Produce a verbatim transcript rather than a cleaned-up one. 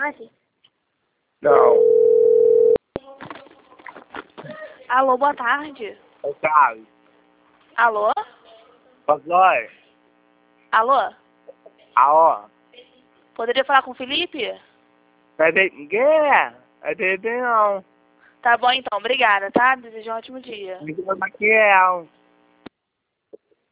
tarde? Não. Alô, boa tarde. É Carlos. Alô? Oi. Alô? Alô? Poderia falar com o Felipe? É bebê? É bebê não. Tá bom então, obrigada, tá? Desejo um ótimo dia. Me chama Maquiel.